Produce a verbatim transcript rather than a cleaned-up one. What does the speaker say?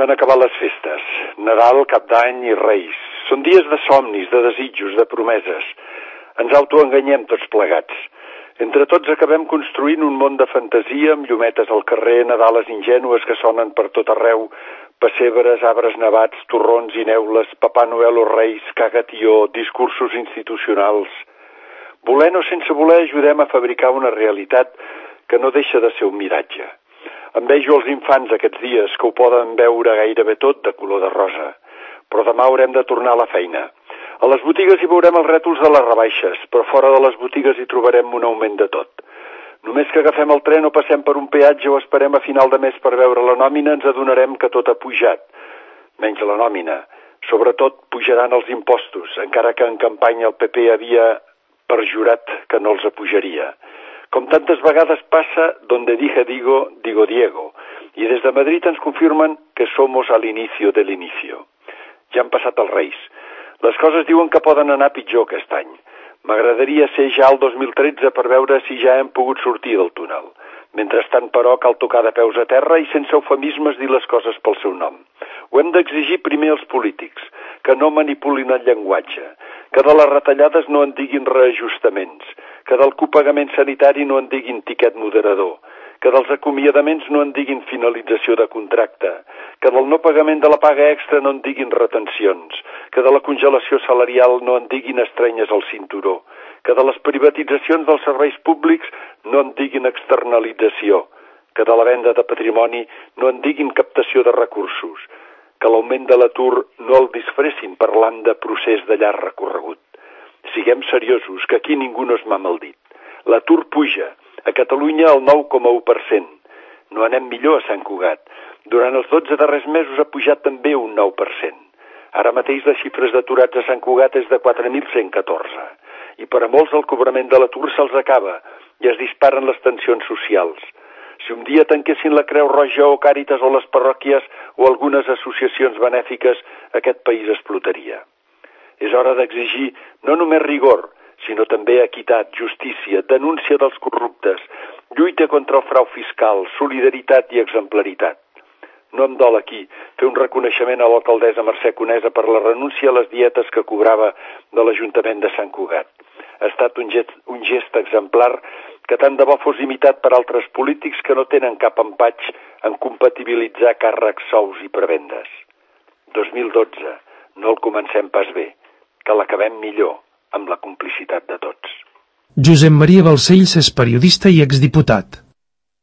han acabat les festes. Nadal, Cap d'Any i Reis. Són dies de somnis, de desitjos, de promeses. Ens autoenganyem tots plegats. Entre tots acabem construint un món de fantasia amb llumetes al carrer, nadales ingènues que sonen per tot arreu, pessebres, arbres nevats, torrons i neules, Papà Noel o Reis, cagatió, discursos institucionals. Volent o sense voler ajudem a fabricar una realitat que no deixa de ser un miratge. Envejo els infants aquests dies que ho poden veure gairebé tot de color de rosa. Però demà haurem de tornar a la feina. A les botigues hi veurem els rètols de les rebaixes, però fora de les botigues hi trobarem un augment de tot. Només que agafem el tren o passem per un peatge o esperem a final de mes per veure la nòmina ens adonarem que tot ha pujat. Menys la nòmina. Sobretot pujaran els impostos, encara que en campanya el P P havia perjurat que no els apujaria. Com tantes vegades passa, donde dije digo, digo Diego. I des de Madrid ens confirmen que somos al inicio del inicio. Ja han passat els Reis. Les coses diuen que poden anar pitjor aquest any. M'agradaria ser ja el dos mil tretze per veure si ja hem pogut sortir del túnel. Mentrestant, però, cal tocar de peus a terra i sense eufemismes dir les coses pel seu nom. Ho hem d'exigir primer als polítics, que no manipulin el llenguatge, que de les retallades no en diguin reajustaments, que del copagament sanitari no en diguin tiquet moderador, que dels acomiadaments no en diguin finalització de contracte, que del no pagament de la paga extra no en diguin retencions, que de la congelació salarial no en diguin estrenyes al cinturó, que de les privatitzacions dels serveis públics no en diguin externalització, que de la venda de patrimoni no en diguin captació de recursos, que l'augment de l'atur no el disfressin parlant de procés de llarg recorregut. Siguem seriosos, que aquí ningú no es mama el dit. L'atur puja, a Catalunya el nou coma u per cent. No anem millor a Sant Cugat. Durant els dotze darrers mesos ha pujat també un nou per cent. Ara mateix les xifres d'aturats a Sant Cugat és de quatre mil cent catorze. I per a molts el cobrament de l'atur se'ls acaba i es disparen les tensions socials. Si un dia tanquessin la Creu Roja o Càritas o les parròquies o algunes associacions benèfiques, aquest país explotaria. És hora d'exigir no només rigor, sinó també equitat, justícia, denúncia dels corruptes, lluita contra el frau fiscal, solidaritat i exemplaritat. No em dol aquí fer un reconeixement a l'alcaldessa Mercè Conesa per la renúncia a les dietes que cobrava de l'Ajuntament de Sant Cugat. Ha estat un gest, un gest exemplar que tant de bo fos imitat per altres polítics que no tenen cap empatx en compatibilitzar càrrecs, sous i prebendes. dos mil dotze, no el comencem pas bé, que l'acabem millor amb la complicitat de tots. Josep Maria Balcells és periodista i exdiputat.